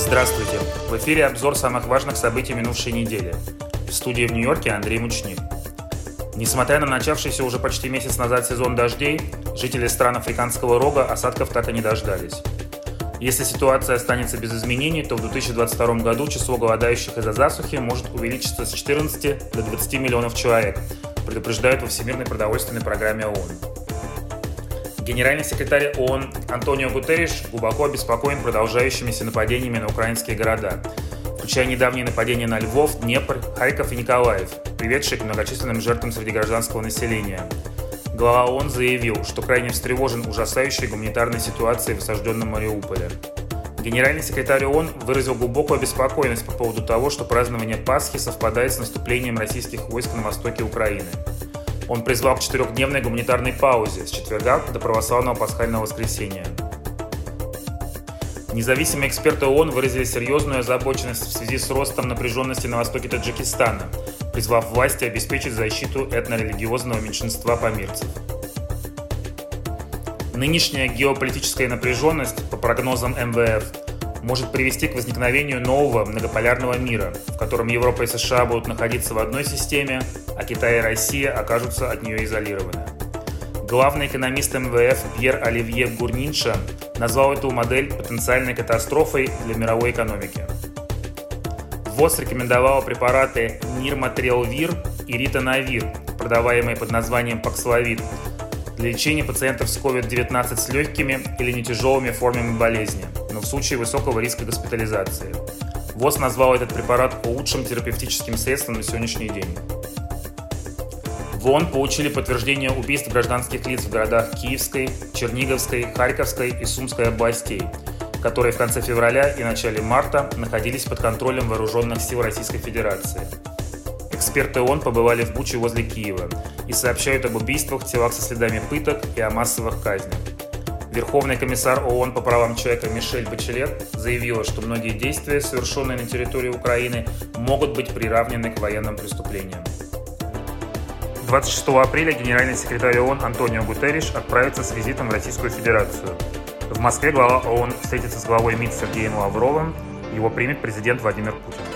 Здравствуйте! В эфире обзор самых важных событий минувшей недели. В студии в Нью-Йорке Андрей Мучник. Несмотря на начавшийся уже почти месяц назад сезон дождей, жители стран Африканского рога осадков так и не дождались. Если ситуация останется без изменений, то в 2022 году число голодающих из-за засухи может увеличиться с 14 до 20 миллионов человек, предупреждают во Всемирной продовольственной программе ООН. Генеральный секретарь ООН Антонио Гутерриш глубоко обеспокоен продолжающимися нападениями на украинские города, включая недавние нападения на Львов, Днепр, Харьков и Николаев, приведшие к многочисленным жертвам среди гражданского населения. Глава ООН заявил, что крайне встревожен ужасающей гуманитарной ситуацией в осажденном Мариуполе. Генеральный секретарь ООН выразил глубокую обеспокоенность по поводу того, что празднование Пасхи совпадает с наступлением российских войск на востоке Украины. Он призвал к 4-дневной гуманитарной паузе с четверга до православного пасхального воскресенья. Независимые эксперты ООН выразили серьезную озабоченность в связи с ростом напряженности на востоке Таджикистана, призвав власти обеспечить защиту этнорелигиозного меньшинства памирцев. Нынешняя геополитическая напряженность, по прогнозам МВФ, может привести к возникновению нового многополярного мира, в котором Европа и США будут находиться в одной системе, а Китай и Россия окажутся от нее изолированы. Главный экономист МВФ Пьер Оливье Гурнинша назвал эту модель потенциальной катастрофой для мировой экономики. ВОЗ рекомендовала препараты Нирматрелвир и Ритонавир, продаваемые под названием Паксловид, для лечения пациентов с COVID-19 с легкими или нетяжелыми формами болезни, но в случае высокого риска госпитализации. ВОЗ назвал этот препарат лучшим терапевтическим средством на сегодняшний день. В ООН получили подтверждение убийств гражданских лиц в городах Киевской, Черниговской, Харьковской и Сумской областей, которые в конце февраля и начале марта находились под контролем вооруженных сил Российской Федерации. Эксперты ООН побывали в Буче возле Киева и сообщают об убийствах, телах со следами пыток и о массовых казнях. Верховный комиссар ООН по правам человека Мишель Бачелет заявила, что многие действия, совершенные на территории Украины, могут быть приравнены к военным преступлениям. 26 апреля генеральный секретарь ООН Антонио Гутерриш отправится с визитом в Российскую Федерацию. В Москве глава ООН встретится с главой МИД Сергеем Лавровым, его примет президент Владимир Путин.